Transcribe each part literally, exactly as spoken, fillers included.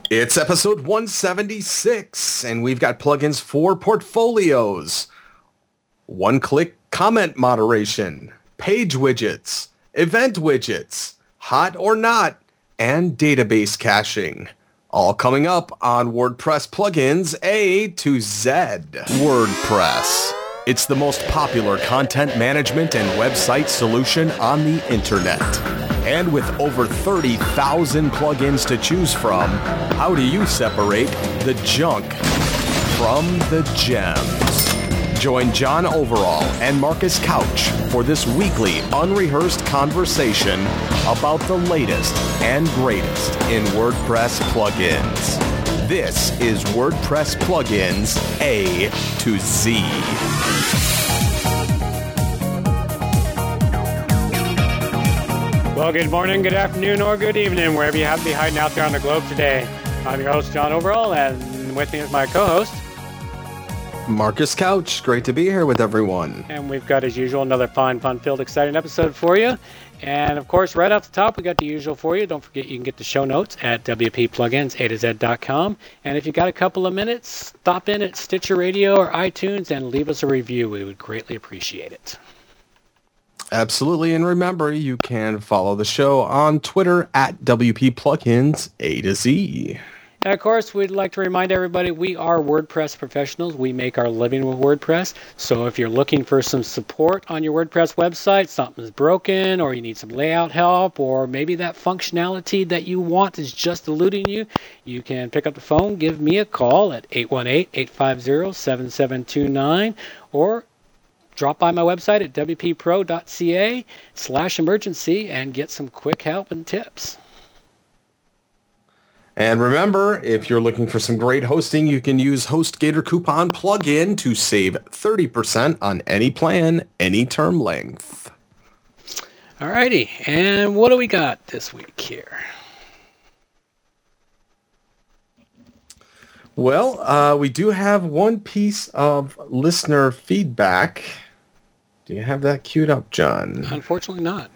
It's episode one seventy-six, and we've got plugins for portfolios, one-click comment moderation, page widgets, event widgets, hot or not, and database caching. All coming up on WordPress Plugins A to Z. WordPress. It's the most popular content management and website solution on the internet. And with over thirty thousand plugins to choose from, how do you separate the junk from the gems? Join John Overall and Marcus Couch for this weekly unrehearsed conversation about the latest and greatest in WordPress plugins. This is WordPress Plugins A to Z. Well, good morning, good afternoon, or good evening, wherever you happen to be hiding out there on the globe today. I'm your host, John Overall, and with me is my co-host, Marcus Couch. Great to be here with everyone. And we've got, as usual, another fun, fun-filled, exciting episode for you. And, of course, right off the top, we got the usual for you. Don't forget you can get the show notes at w p plugins a to z dot com. And if you got a couple of minutes, stop in at Stitcher Radio or iTunes and leave us a review. We would greatly appreciate it. Absolutely, and remember, you can follow the show on Twitter at W P Plugins A to Z. And of course, we'd like to remind everybody we are WordPress professionals. We make our living with WordPress. So if you're looking for some support on your WordPress website, something's broken, or you need some layout help, or maybe that functionality that you want is just eluding you, you can pick up the phone, give me a call at eight one eight, eight five zero, seven seven two nine, or drop by my website at w p pro dot c a slash emergency and get some quick help and tips. And remember, if you're looking for some great hosting, you can use HostGator Coupon plugin to save thirty percent on any plan, any term length. Alrighty, and what do we got this week here? Well, uh, we do have one piece of listener feedback. Do you have that queued up, John? Unfortunately not.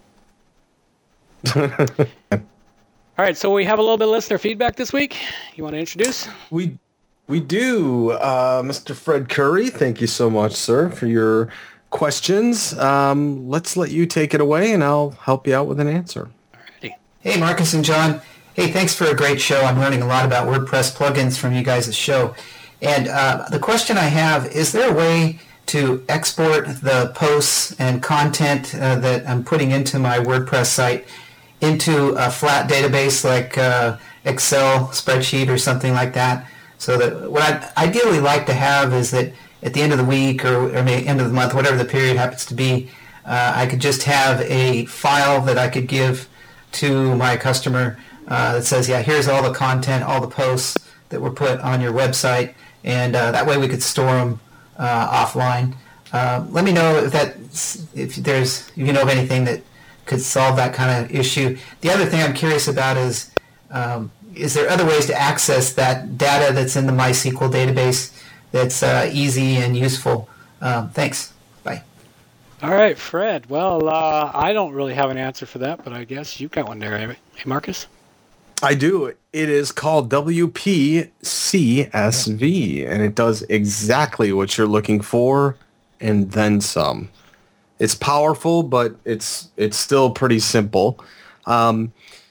All right, so we have a little bit of listener feedback this week. You want to introduce? We we do. Uh, Mister Fred Curry, thank you so much, sir, for your questions. Um, let's let you take it away, and I'll help you out with an answer. Alrighty. Hey, Marcus and John. Hey, thanks for a great show. I'm learning a lot about WordPress plugins from you guys' show. And uh, the question I have, is there a way to export the posts and content uh, that I'm putting into my WordPress site into a flat database like uh, Excel spreadsheet or something like that? So that what I'd ideally like to have is that at the end of the week or, or maybe end of the month, whatever the period happens to be, uh, I could just have a file that I could give to my customer uh, that says, yeah, here's all the content, all the posts that were put on your website, and uh, that way we could store them uh, offline. Uh, let me know if that if there's if you know of anything that could solve that kind of issue. The other thing I'm curious about is, um, is there other ways to access that data that's in the MySQL database that's uh, easy and useful? Um, thanks. Bye. All right, Fred. Well, uh, I don't really have an answer for that, but I guess you've got one there, eh, Marcus? I do. It is called W P C S V, and it does exactly what you're looking for and then some. It's powerful, but it's it's still pretty simple. Um,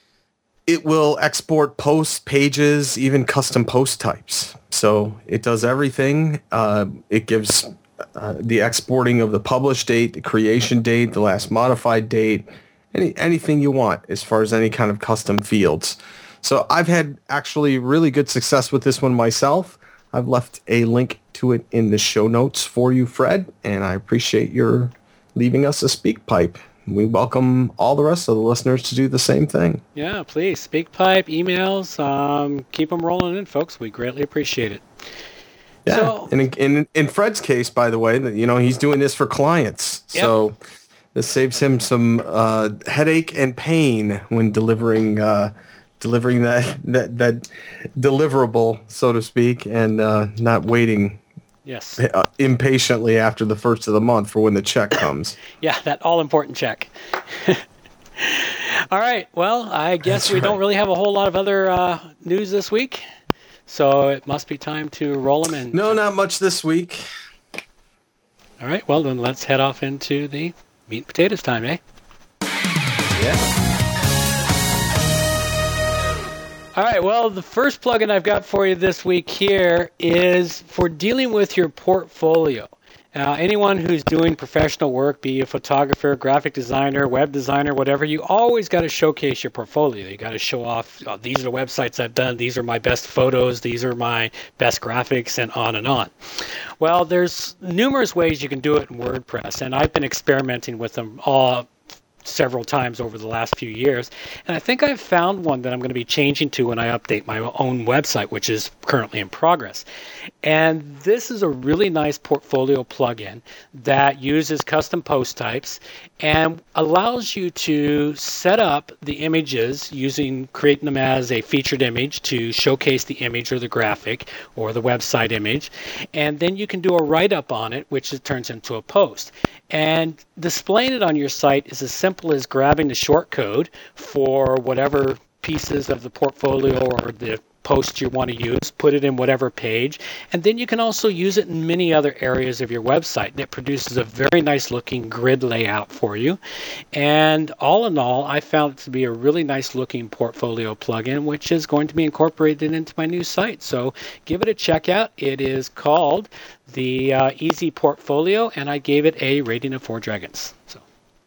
it will export posts, pages, even custom post types. So it does everything. Uh, it gives uh, the exporting of the publish date, the creation date, the last modified date, any anything you want as far as any kind of custom fields. So I've had actually really good success with this one myself. I've left a link to it in the show notes for you, Fred, and I appreciate your leaving us a speak pipe. We welcome all the rest of the listeners to do the same thing. Yeah, please. Speak pipe, emails, um, keep them rolling in, folks. We greatly appreciate it. Yeah, so, and in, in, in Fred's case, by the way, you know, he's doing this for clients. Yep. So this saves him some uh, headache and pain when delivering uh, delivering that, that, that deliverable, so to speak, and uh, not waiting yes. uh, impatiently after the first of the month for when the check comes. Yeah, that all-important check. All right. Well, I guess That's we right. don't really have a whole lot of other uh, news this week, so it must be time to roll them in. No, not much this week. All right. Well, then let's head off into the meat and potatoes time, eh? Yeah. All right, well, the first plugin I've got for you this week here is for dealing with your portfolio. Uh, anyone who's doing professional work, be a photographer, graphic designer, web designer, whatever, you always got to showcase your portfolio. You got to show off, oh, these are the websites I've done, these are my best photos, these are my best graphics, and on and on. Well, there's numerous ways you can do it in WordPress, and I've been experimenting with them all several times over the last few years. And I think I've found one that I'm going to be changing to when I update my own website, which is currently in progress. And this is a really nice portfolio plugin that uses custom post types and allows you to set up the images using creating them as a featured image to showcase the image or the graphic or the website image. And then you can do a write-up on it, which it turns into a post. And displaying it on your site is as simple as grabbing the short code for whatever pieces of the portfolio or the post you want to use, put it in whatever page, and then you can also use it in many other areas of your website. And it produces a very nice looking grid layout for you. And all in all, I found it to be a really nice looking portfolio plugin, which is going to be incorporated into my new site. So give it a check out. It is called the uh, Easy Portfolio, and I gave it a rating of four dragons. So.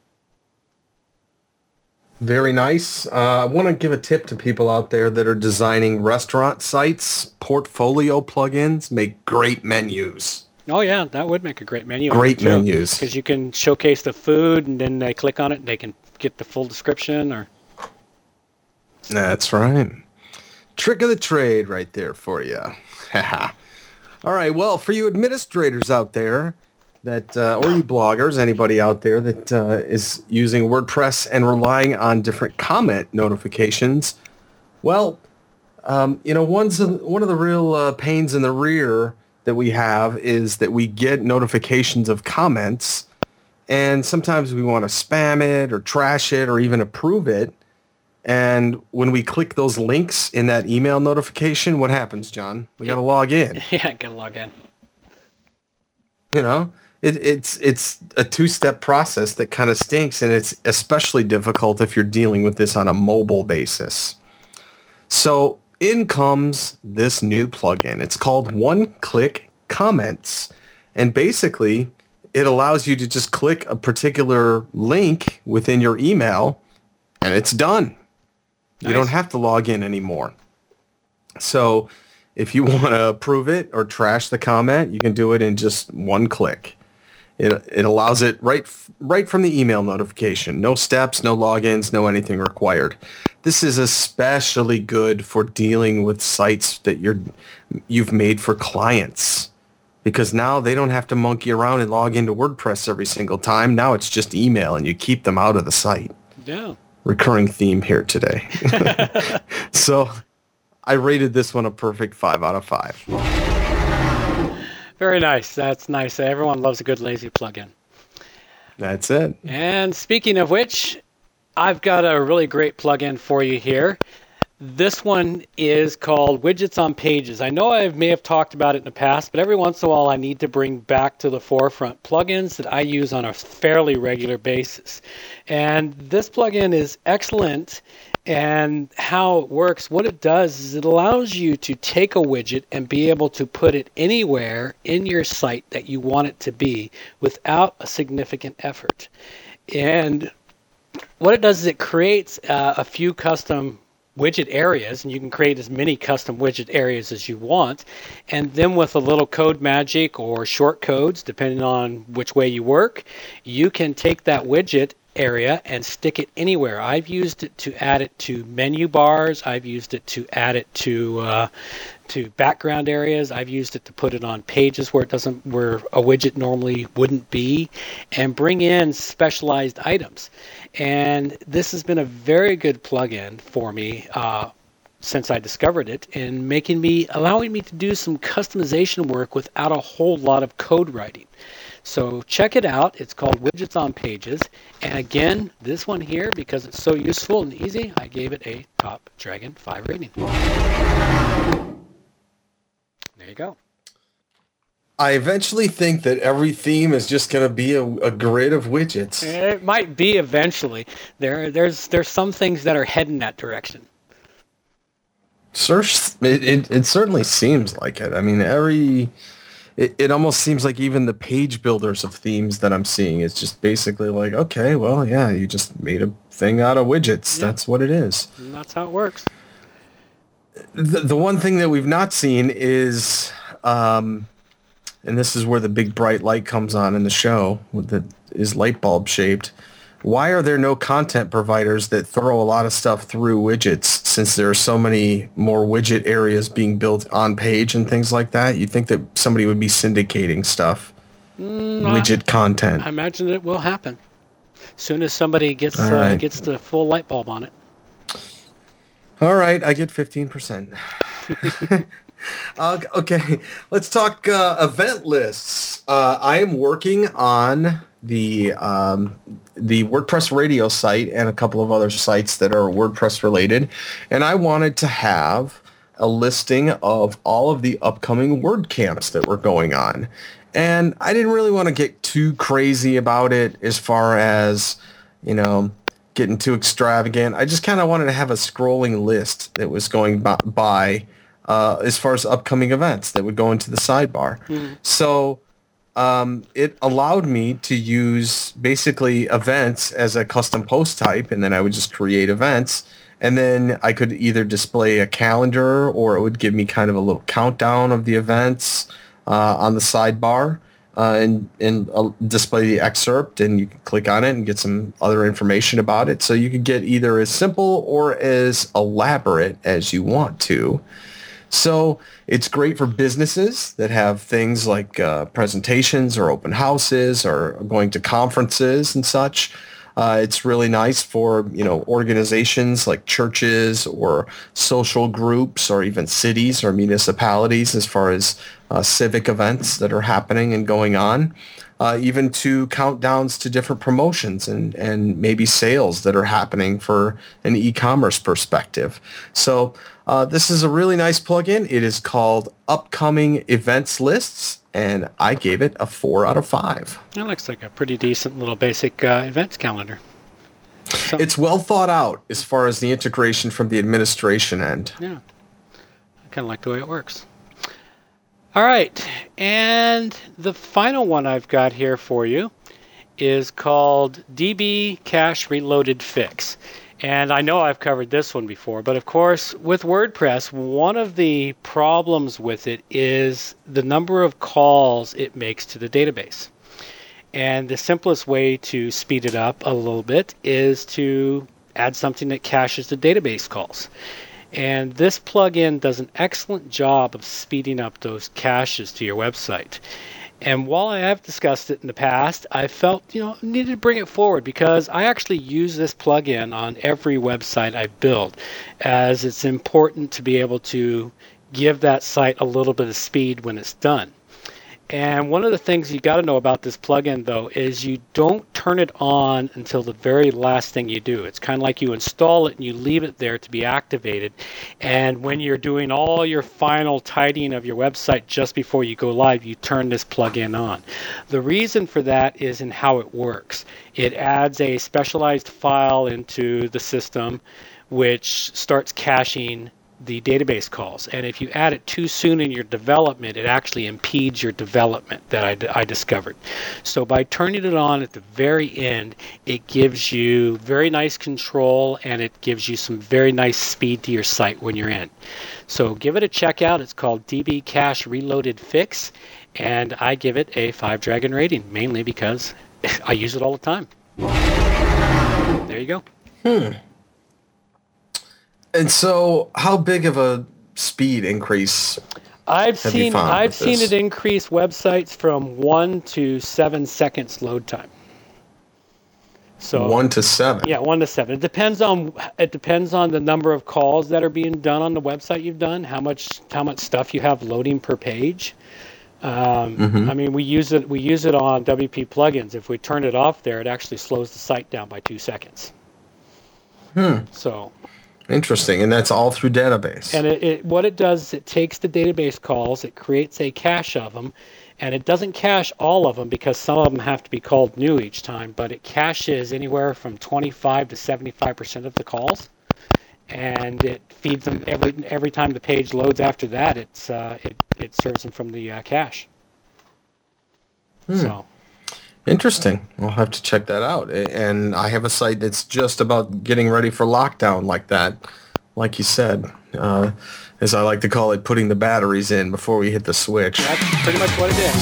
Very nice. Uh, I want to give a tip to people out there that are designing restaurant sites. Portfolio plugins make great menus. Oh, yeah, that would make a great menu. Great menus. Because you can showcase the food, and then they click on it, and they can get the full description. Or That's right. Trick of the trade right there for you. All right, well, for you administrators out there, that uh, or you bloggers, anybody out there that uh, is using WordPress and relying on different comment notifications, well, um, you know, one's a, one of the real uh, pains in the rear that we have is that we get notifications of comments, and sometimes we want to spam it or trash it or even approve it. And when we click those links in that email notification, what happens, John? We got to log in. Yeah, gotta log in. You know? It, it's it's a two-step process that kind of stinks, and it's especially difficult if you're dealing with this on a mobile basis. So in comes this new plugin. It's called One Click Comments, and basically it allows you to just click a particular link within your email, and it's done. Nice. You don't have to log in anymore. So if you want to approve it or trash the comment, you can do it in just one click. It it allows it right right from the email notification. No steps, no logins, no anything required. This is especially good for dealing with sites that you're you've made for clients, because now they don't have to monkey around and log into WordPress every single time. Now it's just email, and you keep them out of the site. Yeah. Recurring theme here today. So I rated this one a perfect five out of five. Very nice. That's nice. Everyone loves a good lazy plugin. That's it. And speaking of which, I've got a really great plugin for you here. This one is called Widgets on Pages. I know I may have talked about it in the past, but every once in a while I need to bring back to the forefront plugins that I use on a fairly regular basis. And this plugin is excellent. And how it works, what it does is it allows you to take a widget and be able to put it anywhere in your site that you want it to be without a significant effort. And what it does is it creates uh, a few custom widget areas, and you can create as many custom widget areas as you want. And then with a little code magic or short codes, depending on which way you work, you can take that widget area and stick it anywhere. I've used it to add it to menu bars. I've used it to add it to uh, to background areas. I've used it to put it on pages where it doesn't, where a widget normally wouldn't be, and bring in specialized items. And this has been a very good plugin for me uh, since I discovered it, in making me, allowing me to do some customization work without a whole lot of code writing. So check it out. It's called Widgets on Pages. And again, this one here, because it's so useful and easy, I gave it a Top Dragon five rating. There you go. I eventually think that every theme is just going to be a, a grid of widgets. It might be eventually. There, there's, there's some things that are heading that direction. Sure, it, it, it certainly seems like it. I mean, every... It, it almost seems like even the page builders of themes that I'm seeing is just basically like, okay, well, yeah, you just made a thing out of widgets. Yeah. That's what it is. And that's how it works. The, the one thing that we've not seen is, um, and this is where the big bright light comes on in the show, that is light bulb shaped. Why are there no content providers that throw a lot of stuff through widgets, since there are so many more widget areas being built on page and things like that? You'd think that somebody would be syndicating stuff, mm, widget I, content. I imagine it will happen as soon as somebody gets uh, right. gets the full light bulb on it. All right, I get fifteen percent. uh, okay, let's talk uh, event lists. Uh, I am working on the um, the WordPress radio site and a couple of other sites that are WordPress related, and I wanted to have a listing of all of the upcoming WordCamps that were going on. And I didn't really want to get too crazy about it as far as, you know, getting too extravagant. I just kind of wanted to have a scrolling list that was going by uh, as far as upcoming events that would go into the sidebar. Mm. So Um, it allowed me to use basically events as a custom post type, and then I would just create events, and then I could either display a calendar, or it would give me kind of a little countdown of the events uh, on the sidebar, uh, and, and uh, display the excerpt, and you can click on it and get some other information about it. So you could get either as simple or as elaborate as you want to. So it's great for businesses that have things like uh, presentations or open houses or going to conferences and such. Uh, it's really nice for, you know, organizations like churches or social groups or even cities or municipalities as far as uh, civic events that are happening and going on. Uh, even to countdowns to different promotions and, and maybe sales that are happening for an e-commerce perspective. So uh, this is a really nice plugin. It is called Upcoming Events Lists, and I gave it a four out of five. That looks like a pretty decent little basic uh, events calendar. So, it's well thought out as far as the integration from the administration end. Yeah, I kind of like the way it works. All right, and the final one I've got here for you is called D B Cache Reloaded Fix. And I know I've covered this one before, but of course, with WordPress, one of the problems with it is the number of calls it makes to the database. And the simplest way to speed it up a little bit is to add something that caches the database calls. And this plugin does an excellent job of speeding up those caches to your website. And while I have discussed it in the past, I felt, you know, needed to bring it forward because I actually use this plugin on every website I build, as it's important to be able to give that site a little bit of speed when it's done. And one of the things you got to know about this plugin, though, is you don't turn it on until the very last thing you do. It's kind of like you install it and you leave it there to be activated. And when you're doing all your final tidying of your website just before you go live, you turn this plugin on. The reason for that is in how it works. It adds a specialized file into the system which starts caching the database calls, and if you add it too soon in your development, it actually impedes your development that I, I discovered. So by turning it on at the very end, it gives you very nice control and it gives you some very nice speed to your site when you're in. So give it a check out. It's called D B Cache Reloaded Fix, and I give it a five dragon rating, mainly because I use it all the time. There you go. Hmm. And so, how big of a speed increase? I've seen I've seen it increase websites from one to seven seconds load time. So one to seven. Yeah, one to seven. It depends on it depends on the number of calls that are being done on the website you've done, how much how much stuff you have loading per page. Um, Mm-hmm. I mean, we use it. We use it on W P plugins. If we turn it off there, it actually slows the site down by two seconds. Hmm. So Interesting. And that's all through database. And it, it, what it does is it takes the database calls, it creates a cache of them, and it doesn't cache all of them because some of them have to be called new each time, but it caches anywhere from twenty-five to seventy-five percent of the calls, and it feeds them every every time the page loads after that. It's uh, it, it serves them from the uh, cache. Hmm. So. Interesting. I'll have to check that out. And I have a site that's just about getting ready for lockdown like that. Like you said, uh, as I like to call it, putting the batteries in before we hit the switch. That's pretty much what it is.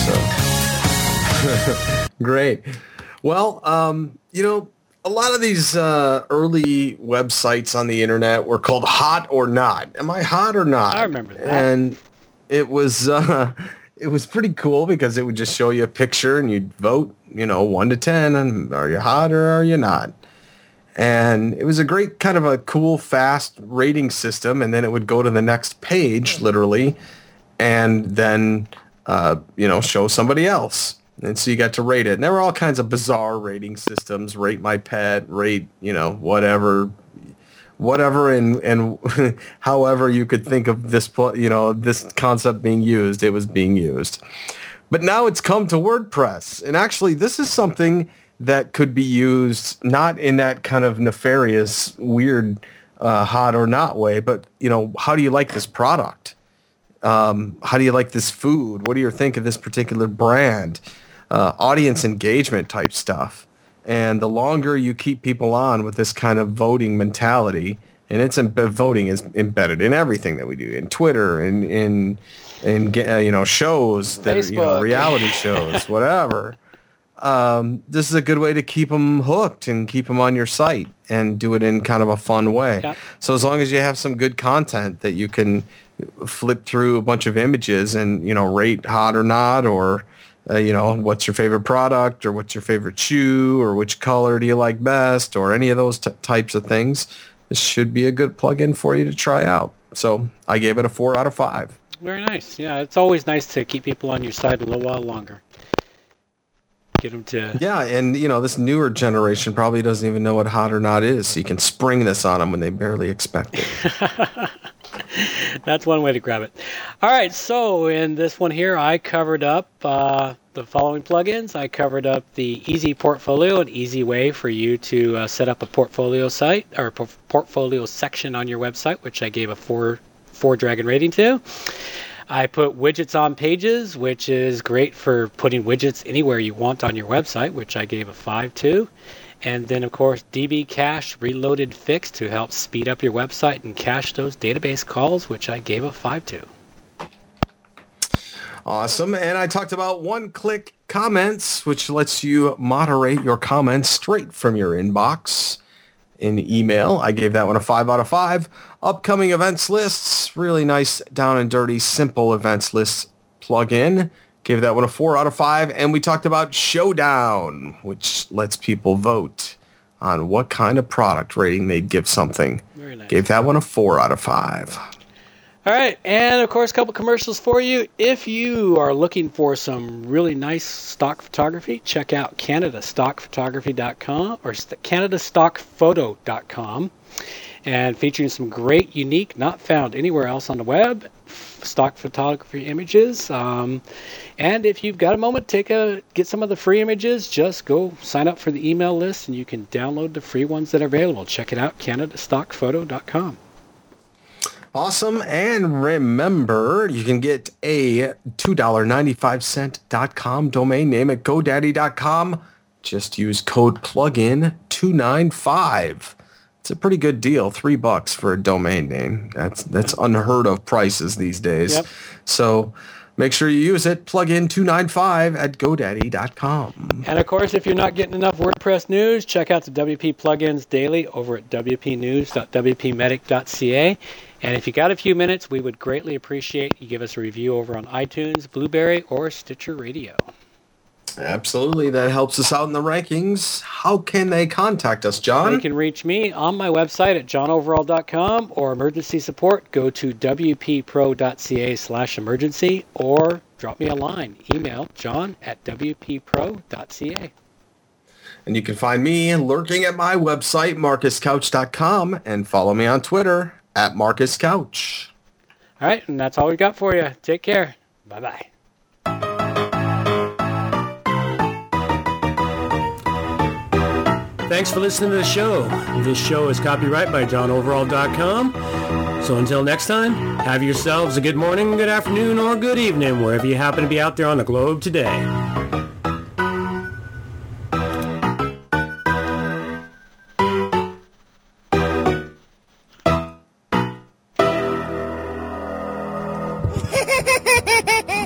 So. Great. Well, um, you know, a lot of these uh, early websites on the internet were called Hot or Not. Am I hot or not? I remember that. And it was... Uh, It was pretty cool because it would just show you a picture and you'd vote, you know, one to ten, and are you hot or are you not? And it was a great kind of a cool, fast rating system. And then it would go to the next page, literally, and then, uh, you know, show somebody else. And so you got to rate it. And there were all kinds of bizarre rating systems, rate my pet, rate, you know, whatever, whatever and, and however you could think of this, you know, this concept being used, it was being used. But now it's come to WordPress. And actually, this is something that could be used not in that kind of nefarious, weird, uh, hot or not way, but, you know, how do you like this product? Um, how do you like this food? What do you think of this particular brand? Uh, audience engagement type stuff. And the longer you keep people on with this kind of voting mentality, and it's imbe- voting is embedded in everything that we do, in Twitter, in in in uh, you know shows that are, you know, reality shows, whatever. Um, this is a good way to keep them hooked and keep them on your site and do it in kind of a fun way. Yeah. So as long as you have some good content that you can flip through a bunch of images and, you know, rate hot or not, or Uh, you know, what's your favorite product, or what's your favorite shoe, or which color do you like best, or any of those t- types of things, this should be a good plugin for you to try out. So I gave it a four out of five. Very nice. Yeah, it's always nice to keep people on your site a little while longer. Get them to... Yeah, and, you know, this newer generation probably doesn't even know what hot or not is, so you can spring this on them when they barely expect it. That's one way to grab it. All right, so in this one here, I covered up uh, the following plugins. I covered up the Easy Portfolio, an easy way for you to uh, set up a portfolio site or por- portfolio section on your website, which I gave a four four dragon rating to. I put widgets on pages, which is great for putting widgets anywhere you want on your website, which I gave a five to. And then, of course, D B Cache Reloaded Fix to help speed up your website and cache those database calls, which I gave a five to. Awesome. And I talked about one-click comments, which lets you moderate your comments straight from your inbox in email. I gave that one a five out of five. Upcoming events lists, really nice, down and dirty, simple events list plugin. Gave that one a four out of five. And we talked about Showdown, which lets people vote on what kind of product rating they'd give something. Very nice. Gave that one a four out of five. All right, and of course, a couple commercials for you. If you are looking for some really nice stock photography, check out Canada Stock Photography dot com or Canada Stock Photo dot com, and featuring some great, unique, not found anywhere else on the web, stock photography images. Um, and if you've got a moment, take a get some of the free images. Just go sign up for the email list, and you can download the free ones that are available. Check it out, Canada Stock Photo dot com. Awesome. And remember, you can get a two dollars and ninety-five cents dot com domain name at GoDaddy dot com. Just use code plugin two ninety-five. It's a pretty good deal, three bucks for a domain name. That's that's unheard of prices these days. Yep. So make sure you use it, plugin two ninety-five at GoDaddy dot com. And of course, if you're not getting enough WordPress news, check out the W P Plugins Daily over at w p news dot w p medic dot c a. And if you got a few minutes, we would greatly appreciate you give us a review over on iTunes, Blueberry, or Stitcher Radio. Absolutely. That helps us out in the rankings. How can they contact us, John? They can reach me on my website at john overall dot com or emergency support. Go to w p pro dot c a slash emergency or drop me a line. Email john at w p pro dot c a. And you can find me lurking at my website, marcus couch dot com, and follow me on Twitter at marcus couch. All right, and that's all we got for you. Take care. Bye-bye. Thanks for listening to the show. This show is copyright by john overall dot com. So until next time, have yourselves a good morning, good afternoon, or good evening, wherever you happen to be out there on the globe today. Ha ha ha ha ha!